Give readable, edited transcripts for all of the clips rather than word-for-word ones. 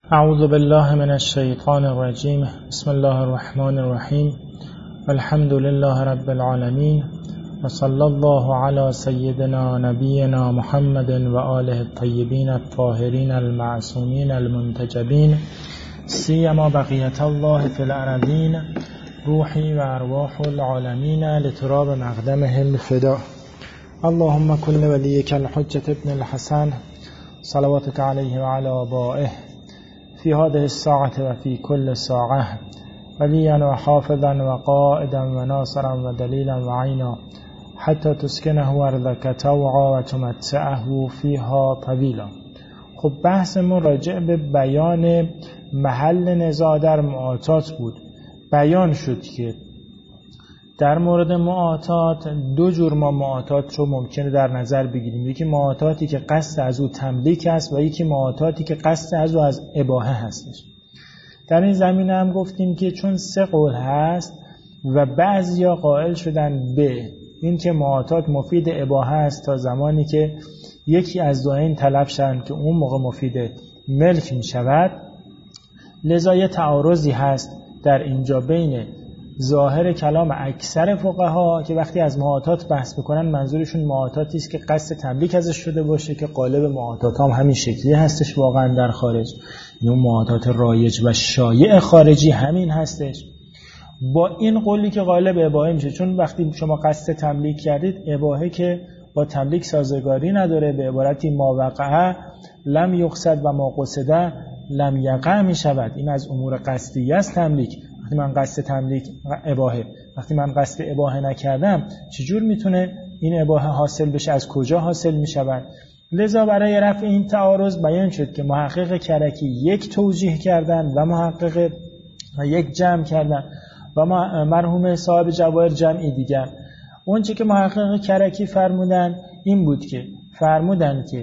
اعوذ بالله من الشیطان الرجیم. بسم الله الرحمن الرحیم. الحمد لله رب العالمین و صلی الله علی سیدنا نبینا محمد و آله الطیبین الطاهرین المعصومین المنتجبین سیما بقیت الله فی الارضین روحی و ارواح العالمین لتراب مقدمهم فدا. اللهم كل وليك الحجة ابن الحسن صلواتك عليه وعلى آبائه في هذه الساعة وفي كل ساعة وليا وحافظا وقائدا وناصرا ودليلا وعينا حتى تسكنه أرضك طوعا وتمتعه فيها طويلا. خب بحث ما راجع به بیان محل نزاع در معاطات بود. بیان شد که در مورد معاطات دو جور ما معاطات رو ممکنه در نظر بگیریم. یکی معاطاتی که قصد از او تملیک است و یکی معاطاتی که قصد از او از اباحه هستش. در این زمینه هم گفتیم که چون سه قول هست و بعضیا قائل شدن به این که معاطات مفید اباحه است تا زمانی که یکی از دو این طلب شدن که اون موقع مفید ملک می شود، لذا یه تعارضی هست در اینجا بین ظاهر کلام اکثر فقها که وقتی از معاطات بحث میکنن منظورشون معاطاتی است که قصد تملیک ازش شده باشه که قالب معاطات هم همین شکلی هستش واقعا در خارج، یعنی معاطات رایج و شایع خارجی همین هستش، با این قولی که قالب اباحه میشه. چون وقتی شما قصد تملیک کردید، اباحه که با تملیک سازگاری نداره، به عبارتی ما وقعه لم یقصد و ما قصده لم یقع میشود. این از امور قصدی است تملیک. وقتی من قصد تملیک اباحه، وقتی من قصد اباحه نکردم، چجور میتونه این اباحه حاصل بشه؟ از کجا حاصل میشود؟ لذا برای رفع این تعارض بیان شد که محقق کرکی یک توجیه کردن و محقق یک جمع کردن و مرحوم صاحب جواهر جمعی دیگر. اون چی که محقق کرکی فرمودن این بود که فرمودن که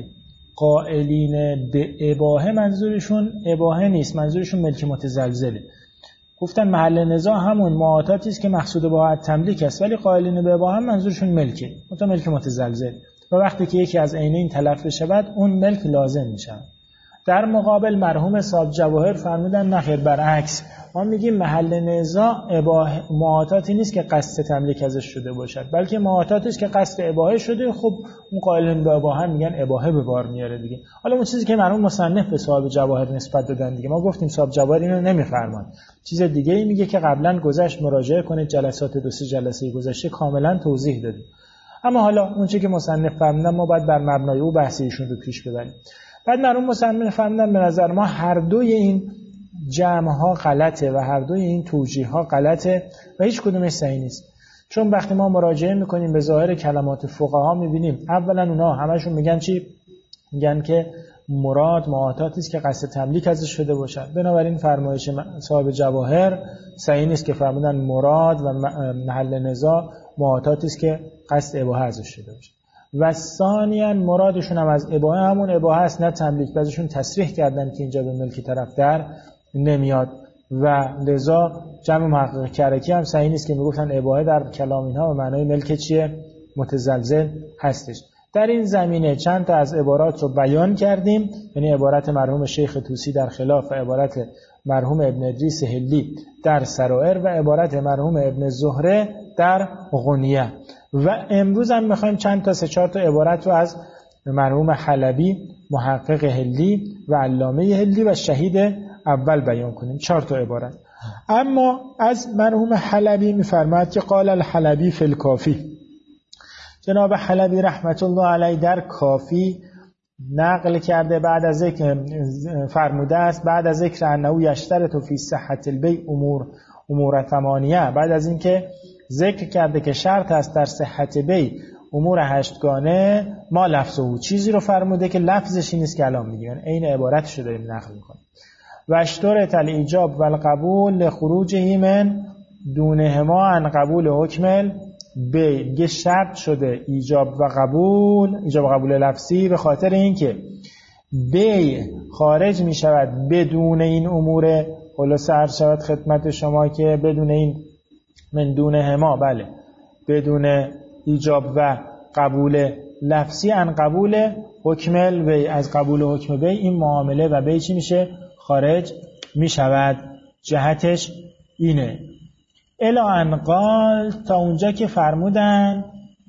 قائلین به اباحه منظورشون اباحه نیست، منظورشون ملک متزلزله. گفتن محل نزاع همون معاطاتی است که مقصود با تملیک است، ولی قائلین به اباحه منظورشون ملکه، مثلا ملک متزلزل، و وقتی که یکی از عینین تلف بشود اون ملک لازم میشه. در مقابل مرحوم صاحب جواهر فرمودن نخیر، برعکس، ما میگیم محل نزاع معاطاتی نیست که قصد تملیک ازش شده باشد، بلکه معاطاتی است که قصد اباحه شده. خب اون قائلین به اباحه میگن اباحه به بار میاره دیگه. حالا اون چیزی که مرحوم مصنف به صاحب جواهر نسبت دادن دیگه، ما گفتیم صاحب جواهر اینو نمیفرمان، چیز دیگه ای میگه که قبلا گذشت، مراجعه کنید، جلسات 2-3 جلسه گذشته کاملا توضیح دادیم. اما حالا اون چیزی که مصنف فرمودن ما باید بر مبنای او بحث ایشون رو پیش ببریم. بعد مرحوم مصنف فرمودن به نظر ما هر دوی این جمع ها غلطه و هر دوی این توجیه ها غلطه و هیچ کدومش صحیح نیست. چون وقتی ما مراجعه میکنیم به ظاهر کلمات فقها میبینیم اولا اونا همشون میگن چی؟ میگن که مراد معاطاتی است که قصد تملیک ازش شده باشد. بنابراین فرمایش صاحب جواهر صحیح نیست که فرمودن مراد و محل نزاع معاطاتی است که قصد اباحه ازش شده باشد. و ثانیاً مرادشون هم از اباحه همون اباحه است، نه تملیک. بعضیشون تصریح کردن که اینجا به ملک طرف در نمیاد و لذا جمع محقق کرکی هم صحیح نیست که میگفتن اباحه در کلام اینها به معنای ملک چیه؟ متزلزل هستش. در این زمینه چند تا از عبارات رو بیان کردیم، یعنی عبارت مرحوم شیخ طوسی در خلاف و عبارت مرحوم ابن ادریس هلی در سرائر و عبارت مرحوم ابن زهره در غنیه. و امروز هم میخوایم چند تا 3-4 تا عبارت رو از مرحوم حلبی محقق هلی و علامه هلی و شهید اول بیان کنیم. 4 تا عبارت. اما از مرحوم حلبی میفرماید که قال الحلبی فی الکافی، جناب حلبی رحمت الله علیه در کافی نقل کرده، بعد از ذکر فرموده است بعد از ذکر انه یشترط فی صحت البیع امور ثمانیه، بعد از اینکه ذکر کرده که شرط است در صحت بیع امور 8 گانه، ما لفظه چیزی رو فرموده که لفظش این نیست که الان میگن، عین عبارتش رو داریم نقل میکنیم. و اشترط الایجاب و القبول لخروجه من دونهما عن قبول حکم بیع. شرط شده ایجاب و قبول لفظی به خاطر اینکه بیع خارج می شود بدون این امور. خلاصه عرض شود خدمت شما که بدون این من دونهما، بله، بدون ایجاب و قبول لفظی عن قبول حکم بیع، از قبول حکم بیع این معامله و بیع چی میشه؟ خارج می شود. جهتش اینه. الی ان قال، تا اونجا که فرمودن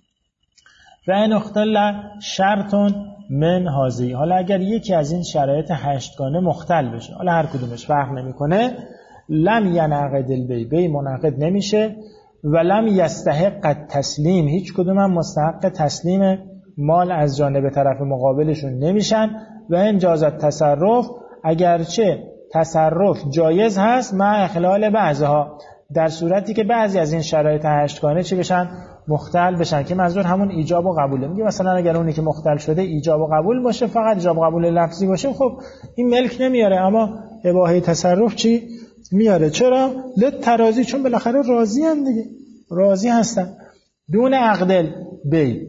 و ان اختل شرط من هذه، حالا اگر یکی از این شرایط 8گانه مختل بشه، حالا هر کدومش فرق نمیکنه، لم ینعقد البیع، بیع منعقد نمیشه، و لم یستحق التسلیم، هیچ کدوم هم مستحق تسلیم مال از جانب طرف مقابلشون نمیشن. و ان جاز التصرف، اگرچه تصرف جایز هست، مع اخلال بعضها، در صورتی که بعضی از این شرایط 8گانه چی بشن؟ مختل بشن، که منظور همون ایجاب و قبوله. میگه مثلا اگر اونی که مختل شده ایجاب و قبول باشه، فقط ایجاب و قبول لفظی باشه، خب این ملک نمیاره، اما اباحه تصرف چی میاره؟ چرا؟ للتراضی، چون بالاخره راضی هم دیگه، راضی هستن. دون عقد بی،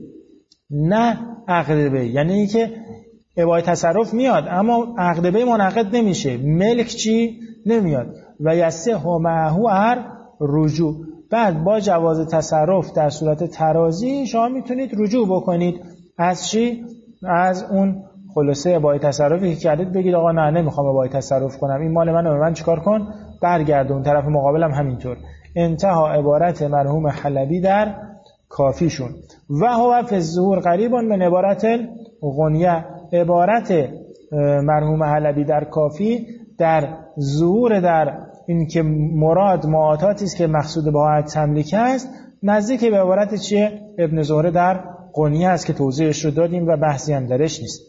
نه عقد بی، یعنی این که اباحه تصرف میاد اما عقد بی منعقد نمیشه، ملک چی نمیاد. و یصح معه رجوع، بعد با جواز تصرف در صورت تراضی شما میتونید رجوع بکنید از چی؟ از اون خلاصه اباحه تصرفی که کردید، بگید آقا نه نمیخوام اباحه تصرف کنم، این مال منو، به من چیکار کن؟ برگردون. طرف مقابلم همینطور. انتها عبارت مرحوم حلبی در کافیشون. و هو فی الظهور قریب من عبارت الغنیه، عبارت مرحوم حلبی در کافی در ظهور، در این که مراد معاطاتی است که مقصود با تملیک است، نزدیک به عبارت چیه؟ ابن زهره در غنیه است که توضیحش رو دادیم و بحثی هم درش نیست.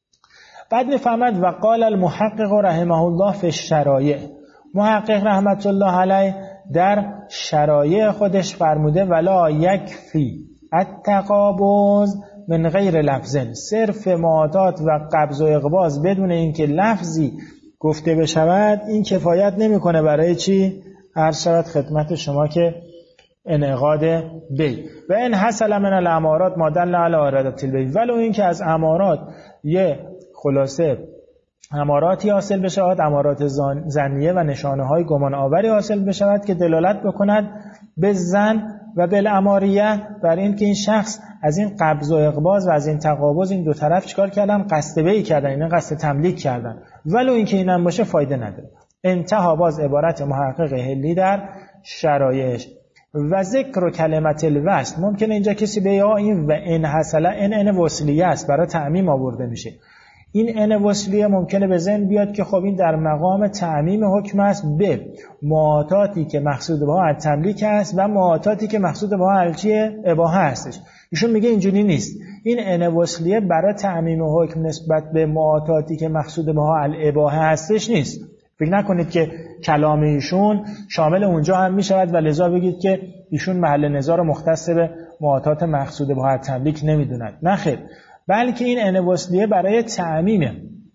بعد میفهمد و قال المحقق رحمه الله فی الشرایع، محقق رحمت الله علیه در شرایع خودش فرموده ولا یکفی التقابض من غیر لفظ، صرف معاطات و قبض و اقباض بدون اینکه لفظی گفته بشود، این کفایت نمیکنه برای چی؟ عرض شود خدمت شما که انعقاد بی. و این حصل من الامارات ما دل علی ارادت البی، ولو این که از امارات یه خلاصه اماراتی حاصل بشود، امارات ظنیه و نشانه های گمان آوری حاصل بشود که دلالت بکند به ظن و بالاماریه، بر این که این شخص از این قبض و اقباض و از این تقابض این دو طرف چیکار کردن؟ قصد بیع کردن، این قصد تملیک کردن. ولو این که اینم باشه فایده نداره. انتها باز عبارت محقق هلی در شرایعش. و ذکر کلمت الوصل، ممکنه اینجا کسی بگه این و ان حصل ان وصلیه است، برای تعمیم آورده میشه. این ان وصلیه ممکنه به ذهن بیاد که خب این در مقام تعمیم حکم است به معاطاتی که مقصود با تملیک است و معاطاتی که مقصود با الچیه اباحه هستش. ایشون میگه اینجوری نیست، این ان وصلیه برای تعمیم حکم نسبت به معاطاتی که مقصود با الاباحه هستش نیست. فکر نکنید که کلام ایشون شامل اونجا هم میشود و لذا بگید که ایشون محل نظار مختص به معاطات مقصود با تملیک نمیدونند. نه خیر، بلکه این ان وصلیه برای تعمیم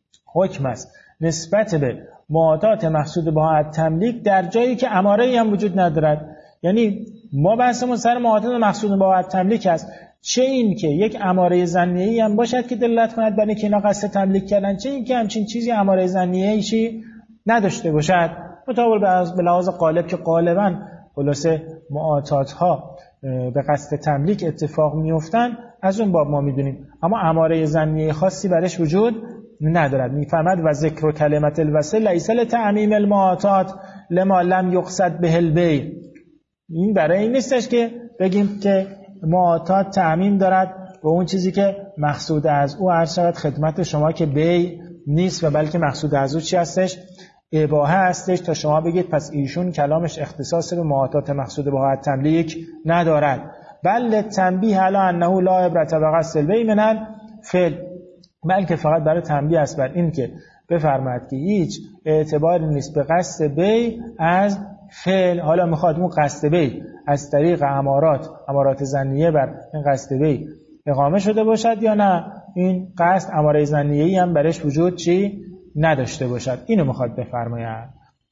حکم است نسبت به معاطات مقصود با تملیک در جایی که اماره‌ای هم وجود ندارد. یعنی ما بحثمون سر معاطات مقصود با تملیک است، چه این که یک اماره ظنیه‌ای هم باشد که دلالت کند بر اینکه اینا قصد تملیک کردن، چه این که همچین چیزی اماره ظنیه‌ای چی نداشته باشد. مطابق به لحاظ غالب که غالباً خلاصه معاطات ها به قصد تملیک اتفاق میافتن، از اون باب ما میدونیم، اما اماره ظنیه خاصی برش وجود ندارد. میفهمد و ذکر کلمت الوصل لیس لتعمیم المعاطات لما لم یقصد به البیع، این برای این نیستش که بگیم که معاطات تعمیم دارد و اون چیزی که مقصود از او عرض شود خدمت شما که بیع نیست و بلکه مقصود از او چی هستش؟ اباحه هستش، تا شما بگید پس ایشون کلامش اختصاص به معاطات مقصود با تملیک ندارد. بل تنبیه علی انه لا عبرت بقصد البیع من الفعل، بلکه فقط برای تنبیه است بر این که بفرماید که هیچ اعتباری نیست به قصد بیع از فعل. حالا میخواد اون قصد بیع از طریق امارات ظنیه بر این قصد بیع اقامه شده باشد یا نه، این قصد اماره ظنیه‌ای هم برش وجود چی نداشته باشد. اینو میخواد بفرماید.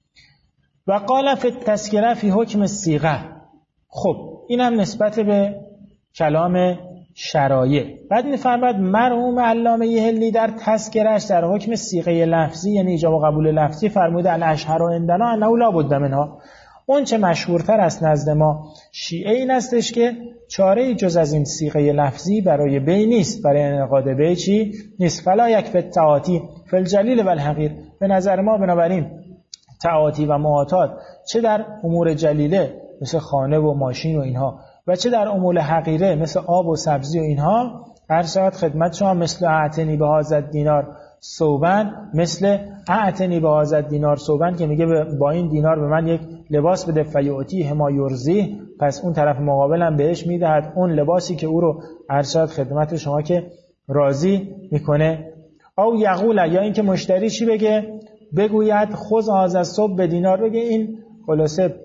و قال فی التذکره فی حکم الصیغه. خب اینم نسبت به کلام شرایع. بعد میفرماید مرحوم علامه هلی در تذکرهش در حکم صیغه لفظی، یعنی ایجاب و قبول لفظی، فرموده الاشهر عندنا انه لا بد منها. اون چه مشهورتر است نزد ما شیعه این استش که چاره جز از این صیغه لفظی برای بیع نیست، برای انعقاد بیع چی نیست. فلا یک فی التعاطی فی الجلیل و الحقیر، به نظر ما بنابراین تعاطی و معاطات چه در امور جلیله مثل خانه و ماشین و اینها و چه در امور حقیره مثل آب و سبزی و اینها، عرض شود خدمت شما مثل اعتنی به هذا دینار ثوبن، مثل اعتنی به هذا دینار ثوبن که میگه با این دینار به من یک لباس بده، فیعطیه ما یرضیه، پس اون طرف مقابل هم بهش میدهد اون لباسی که او رو عرض شود خدمت شما که راضی میکنه. او یقول، یا اینکه مشتری چی بگه؟ بگوید خذ هذا الثوب به دینار، بگه این خلاصه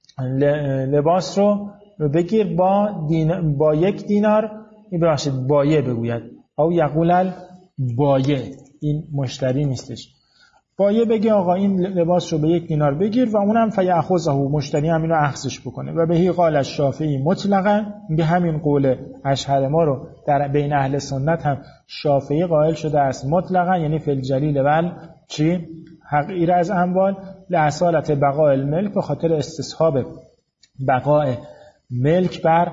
لباس رو بگیر با 1 دینار، ببخشید بایه بگوید، او یقول بایه، این مشتری نیستش، بایه بگه آقا این لباس رو به 1 دینار بگیر و اونم فیأخذه، مشتری هم اینو اخذش بکنه. و بهی قال الشافعی مطلقا، به همین قول اشهر ما رو در بین اهل سنت هم شافعی قائل شده است مطلقا، یعنی فی الجلیل ول چی؟ حقیر از اموال، لاصالت بقاء الملک، به خاطر استصحاب بقاء ملک بر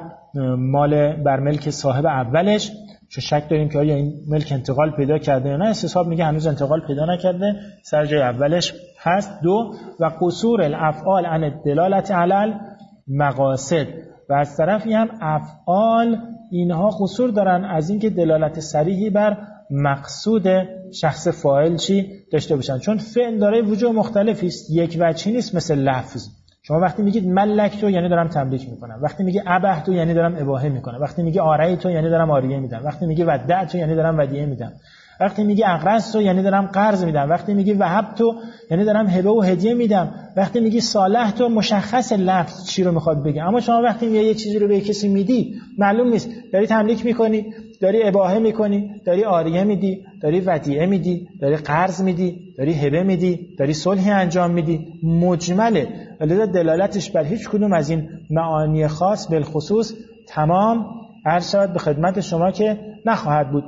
ملک صاحب اولش، چون شک داریم که آیا این ملک انتقال پیدا کرده یا نه، استصحاب میگه هنوز انتقال پیدا نکرده، سر جای اولش هست. 2 و قصور الافعال عن الدلالت علی المقاصد، و از طرفی هم افعال اینها قصور دارن از اینکه دلالت صریحی بر مقصود شخص فاعل چی داشته باشن، چون فعل داره وجوه مختلفی است، یک وجهی نیست مثل لفظ. شما وقتی میگید ملکتو یعنی دارم تملیک میکنم، وقتی میگی ابهتو یعنی دارم اباحه میکنم، وقتی میگی آریتو یعنی دارم آریه میدم، وقتی میگی ودعتو یعنی دارم ودیعه میدم، وقتی میگی اقرضتو یعنی دارم قرض میدم، وقتی میگی وهبتو یعنی دارم هبه و هدیه میدم، وقتی میگی صالحتو مشخص لفظ چی رو میخواد بگه. اما شما وقتی یه چیزی رو به کسی میدی معلوم نیست داری تملیک میکنی، داری اباحه میکنی، داری آریه میدی، داری ودیعه میدی، داری قرض میدی، داری هبه میدی، داری صلحی انجام میدی، مجمله، ولی دلالتش بر هیچ کدوم از این معانی خاص بالخصوص تمام عرض شود به خدمت شما که نخواهد بود.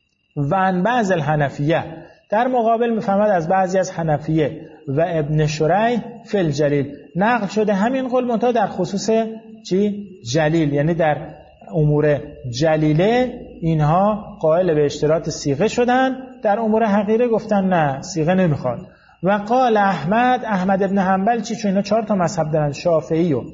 و ان بعض الحنفیه، در مقابل میفهمد از بعضی از حنفیه و ابن شریح فی الجلیل، نقل شده همین قول منتها در خصوص چی؟ جلیل، یعنی در امور جلیله اینها قائل به اشتراط صیغه شدن، در امور حقیره گفتن نه صیغه نمیخواد. و قال احمد ابن حنبل چی؟ چون اینا 4 تا مذهب دارن، شافعی و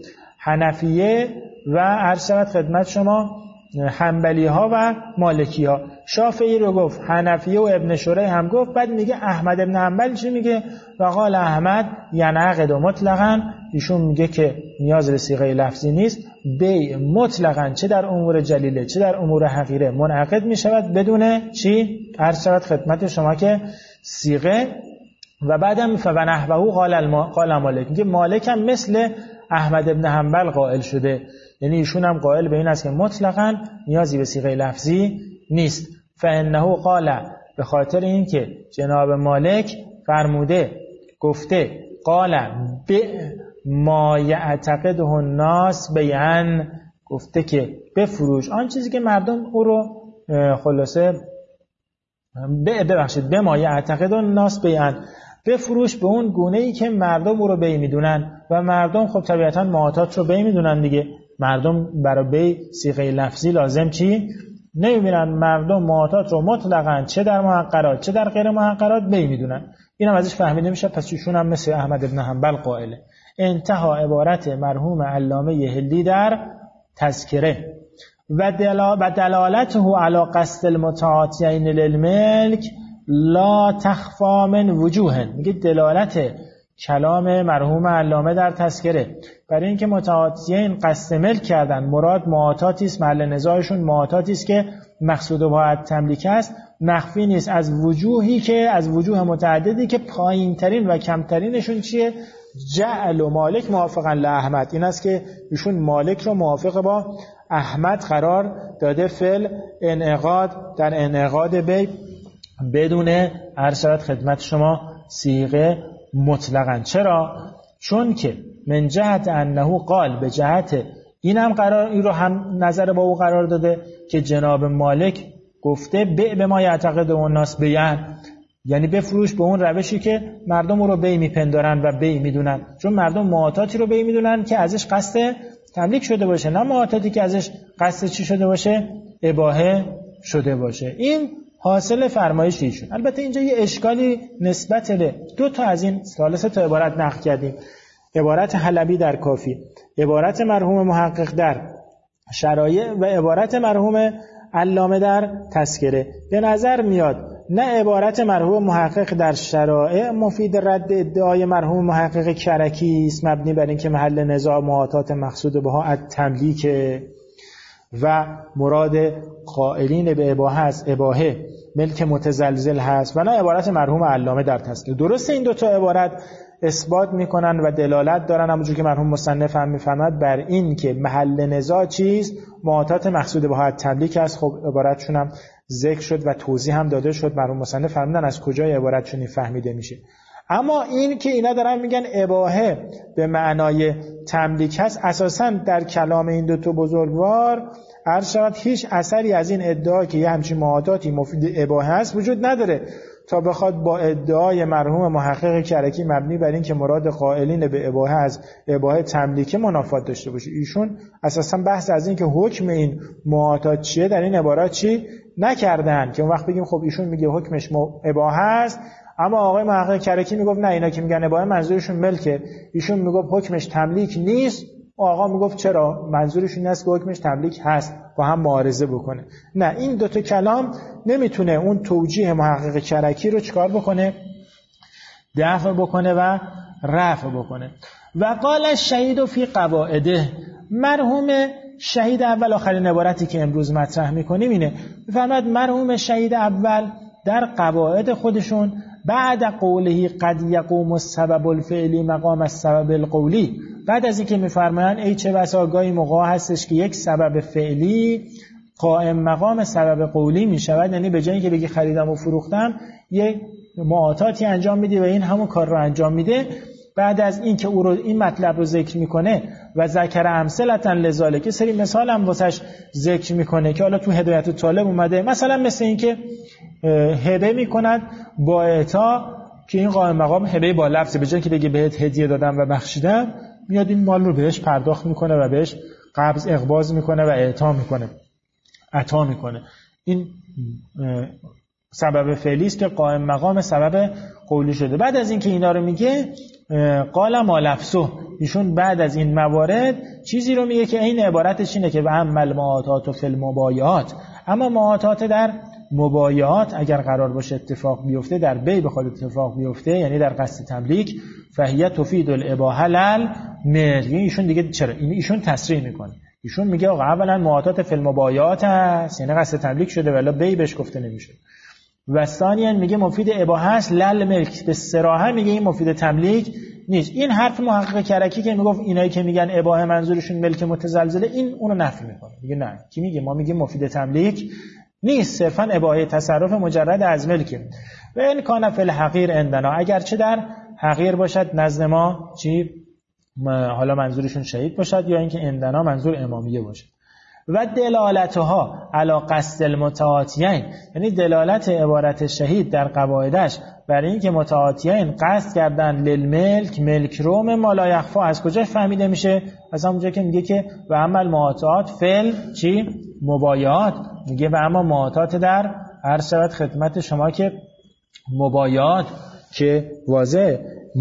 حنفیه و عرض شود خدمت شما حنبلی ها و مالکی ها. شافعی رو گفت، حنفیه و ابن شریح هم گفت، بعد میگه احمد ابن حنبل چی میگه؟ و قال احمد ینعقد مطلقا، ایشون میگه که نیاز به صیغه لفظی نیست، بیع مطلقا چه در امور جلیله چه در امور حقیره منعقد میشود بدون چی؟ عرض شود خدمت شما که صیغه. و بعدم فنحوه قال مالک، میگه مالک هم مثل احمد ابن حنبل قائل شده، یعنی ایشون هم قائل به این است که مطلقاً نیازی به صیغه لفظی نیست. فانه قال، به خاطر اینکه جناب مالک فرموده گفته قال ما یعتقده الناس بیعن، گفته که بفروش آن چیزی که مردم او رو خلاصه ببخشید به ما یعتقده الناس بیعن، بفروش به اون گونه‌ای که مردم او رو بی میدونن، و مردم خب طبیعتاً معاطات رو بی میدونن دیگه، مردم برای بی صیغه لفظی لازم چی نمیبینن، مردم معاطات رو مطلقاً چه در محقرات چه در غیر محقرات بی میدونن. اینم ازش فهمیده میشه، پس ایشون هم مثل احمد ابن حنبل قائله. انتها عبارت مرحوم علامه هلی در تذکره. و دلالته علی قصد المتعاطیین للملک لا تخفا من وجوه، میگه دلالت کلام مرحوم علامه در تذکره برای اینکه متعاطیین قصد ملک کردن، مراد معاطاتی است، محل نزاعشون معاطاتی است که مقصود باید تملیک است، مخفی نیست از وجوهی که از وجوه متعددی که پایین ترین و کمترینشون چیه؟ جعل و مالک موافقا لاحمد، این است که ایشون مالک رو موافق با احمد قرار داده، فعل انعقاد در انعقاد بی بدون عرض خدمت شما صیغه مطلقاً. چرا؟ چون که من جهت انه قال، به جهت اینم قرار این رو هم نظر با او قرار داده که جناب مالک گفته به ما یعتقد الناس بیان، یعنی بفروش به اون روشی که مردم رو بی میپندارن و بی میدونن، چون مردم معاطاتی رو بی میدونن که ازش قصد تملیک شده باشه، نه معاطاتی که ازش قصد چی شده باشه؟ اباحه شده باشه. این حاصل فرمایش ایشون. البته اینجا یه اشکالی نسبت به دو تا از این سه تا عبارت نقل کردیم، عبارت حلبی در کافی، عبارت مرحوم محقق در شرایع و عبارت مرحوم علامه در تذکره. به نظر میاد نه عبارت مرحوم محقق در شرایع مفید رد ادعای مرحوم محقق کرکی است مبنی بر اینکه محل نزاع معاطات مقصود بها التملیک و مراد قائلین به اباحه از اباحه ملک متزلزل هست، و نه عبارت مرحوم علامه در تذکره. درسته این دو تا عبارت اثبات میکنن و دلالت دارن، همونجور که مرحوم مصنف هم میفهمد، بر این که محل نزاع چیست؟ معاطات مقصود بها التملیک است. خب عبارتشون هم ذکر شد و توضیح هم داده شد، مرحوم مصنف فرمودن از کجای عبارتشون فهمیده میشه. اما این که اینا دارن میگن اباحه به معنای تملیک هست، اساساً در کلام این دو تا بزرگوار عرض شود هیچ اثری از این ادعا که یه همچین معاطاتی مفید اباحه هست وجود نداره تا بخواد با ادعای مرحوم محقق کرکی مبنی بر این که مراد قائلین به اباحه از اباحه تملیک منافات داشته باشه. ایشون اساساً بحث از این که حکم این معاطات چیه در این عبارات چی نکردن که اون وقت بگیم خب ایشون میگه حکمش اباحه است، اما آقای محقق کرکی میگفت نه، اینا که میگن اباحه منظورشون ملکه، ایشون میگفت حکمش تملیک نیست، آقا میگفت چرا منظورشون این است که حکمش تملیک هست، با هم معارضه بکنه. نه، این دو تا کلام نمیتونه اون توجیه محقق کرکی رو چکار بکنه؟ دفع بکنه و رفع بکنه. و قال الشهید فی قواعده، مرحوم شهید اول، آخرین عبارتی که امروز مطرح میکنیم اینه، میفرماد مرحوم شهید اول در قواعد خودشون بعد قوله قد یقوم السبب الفعلی مقام السبب القولی، بعد از اینکه میفرمایند ای چه بسا گاهی موقع هستش که یک سبب فعلی قائم مقام سبب قولی میشود، یعنی به جایی که بگی خریدم و فروختم یک معاطاتی انجام میدی و این همون کار رو انجام میده. بعد از اینکه او رو این مطلب رو ذکر میکنه و ذکر امثلة لذالک، که سری مثال هم واسش ذکر میکنه که حالا تو هدایت طالب اومده، مثلا مثل اینکه هبه میکند با اعطا، که این قائم مقام هبه با لفظ، به جای که بگی بهت هدیه دادم و بخشیدم، میاد این مال رو بهش پرداخت میکنه و بهش قبض اقباض میکنه و اعطا میکنه، عطا میکنه. این سبب فعلی است که قائم مقام سبب قولی شده. بعد از اینکه اینا رو میگه قال ما لفظه، ایشون بعد از این موارد چیزی رو میگه که این عبارتش اینه که و عمل معاطات فی المبایعات، اما معاطات در مبایعات اگر قرار باشه اتفاق بیفته، در بی بخواد اتفاق بیفته، یعنی در قصد تملیک، فهیه تفید الاباحه للملک. ایشون دیگه چرا ایشون تصریح میکنه، ایشون میگه آقا اولا معاطات فی المبایعات هست، یعنی قصد تملیک شده ولی بی بهش گفته نمیشه، و ثانیاً میگه مفید اباحه است للملک، به صراحت میگه این مفید تملیک نیست. این حرف محقق کرکی که میگفت اینایی که میگن اباحه منظورشون ملک متزلزله، این اونو نفی میکنه، میگه نه، کی میگه؟ ما میگیم مفید تملیک نیست، صرفاً اباحه تصرف مجرد از ملکه. و این کان فی الحقیر عندنا، اگرچه در حقیر باشد نزد ما چی، حالا منظورشون شهید باشد یا اینکه عندنا منظور امامیه باشد. و دلالتها علی قصد المتعاطیین، یعنی دلالت عبارت شهید در قواعدش برای اینکه متعاطیین قصد کردن للملک، ملک رو ما لا یخفا، از کجا فهمیده میشه؟ از همونجا که میگه که و عمل معاطات فل چی مبایعات، میگه و اما معاطات در عرض شود خدمت شما که مبایعات که واضح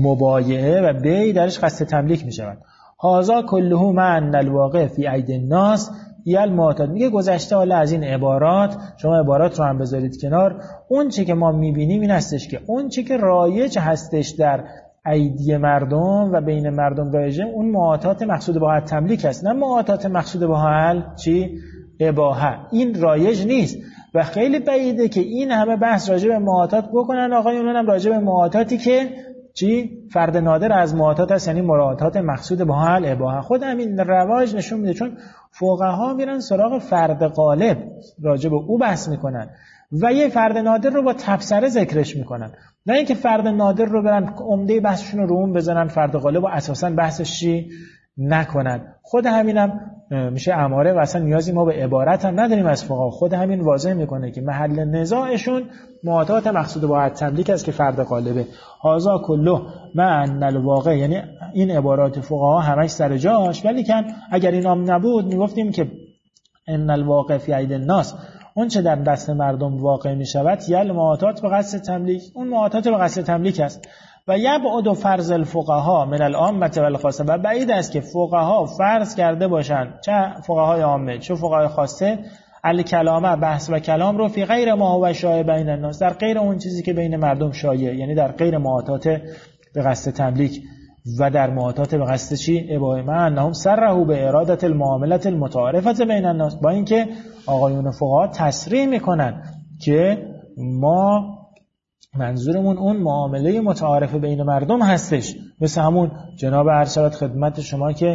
مبایعه و بی درش قصد تملیک میشود. هذا كله مع ان الواقع فی اید الناس یل معتاد. میگه گذشته حالا از این عبارات، شما عبارات رو هم بذارید کنار، اون چی که ما میبینیم این هستش که اون چی که رایج هستش در ایدی مردم و بین مردم رایجه، اون معاطات مقصود با تملیک است، نه معاطات مقصود با حل چی اباحه. این رایج نیست و خیلی بعیده که این همه بحث راجع به معاطات بکنن آقایون، هم راجع به معاطاتی که چی فرد نادر از معاطات است، یعنی معاطات مقصود به حل اباحه. خود همین رواج نشون میده، چون فقها میرن سراغ فرد غالب راجع به او بحث میکنن و یه فرد نادر رو با تبصره ذکرش میکنن، نه اینکه فرد نادر رو برن عمده بحثشون رو اون بزنن، فرد غالب و اساسا بحثش چی نکنن. خود همینم میشه اماره و اصلا نیازی ما به عبارت هم نداریم از فقها. خود همین واضح میکنه که محل نزاعشون معاطات مقصود با تملیک است که فرد غالبه. هذا کله مع ان الواقع، یعنی این عبارات فقها همش سر جاش، ولی کن اگر اینام نبود میگفتیم که ان الواقع فی اید الناس اون چه در دست مردم واقع می شود یل معاطات به قصد تملیک، اون معاطات به قصد تملیک است. و یبعد فرض الفقها من العامه و الخاصه، و بعید است که فقها فرض کرده باشند، چه فقهای عامه چه فقهای خاصه، الکلامه بحث و کلام رو فی غیر ما هو شایع بین الناس، در غیر اون چیزی که بین مردم شایع، یعنی در غیر معاطات به قصد تملیک و در معاطات به قصد چی؟ اباحه، مع انهم صرحوا به اراده المعامله المتعارفه بین الناس، با اینکه آقایون فقها تصریح میکنن که ما منظورمون اون معامله متعارف بین مردم هستش، مثل همون جناب عرض شود خدمت شما که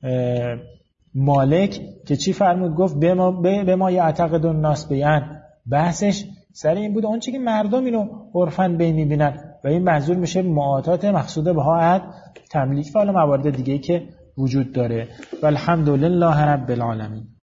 مالک که چی فرمود، گفت به ما یعتقد الناس بیان، بحثش سر این بود اون چی که مردم اینو عرفاً بین میبینن، و این منظور میشه معاطات مقصوده به ها تملیک و حالا موارد دیگه‌ای که وجود داره. والحمدلله رب العالمین.